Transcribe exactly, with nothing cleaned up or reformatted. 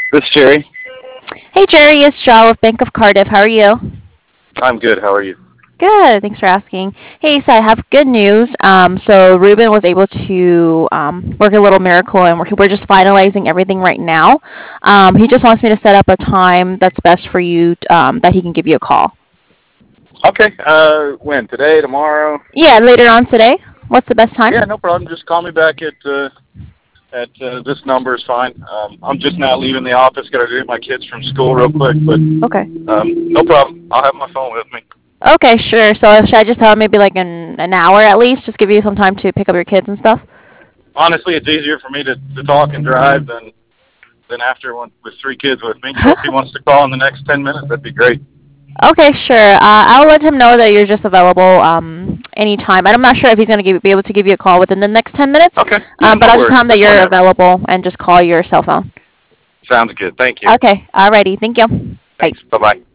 This is Jerry. Hey Jerry, it's Shaw with Bank of Cardiff. How are you? I'm good. How are you? Good, thanks for asking. Hey, so I have good news. Um, so Ruben was able to um, work a little miracle, and we're, we're just finalizing everything right now. Um, he just wants me to set up a time that's best for you, um, that he can give you a call. Okay. Uh, when? Today? Tomorrow? Yeah, later on today. What's the best Yeah, time? no problem. Just call me back at uh, at uh, this number is fine. Um, I'm just now leaving the office. Got to get my kids from school real quick, but Okay. um, no problem. I'll have my phone with me. Okay, sure. So should I just tell him maybe like an an hour at least? Just give you some time to pick up your kids and stuff. Honestly, it's easier for me to, to talk and drive than than after one with three kids with me. So if he wants to call in the next ten minutes, that'd be great. Okay, sure. Uh, I'll let him know that you're just available um, anytime. And I'm not sure if he's going to be able to give you a call within the next ten minutes, Okay. Yeah, um, but no I'll just tell worries. him that Just you're whenever. available and just call your cell phone. Sounds good. Thank you. Okay, alrighty. Thank you. Bye. Thanks. Bye bye.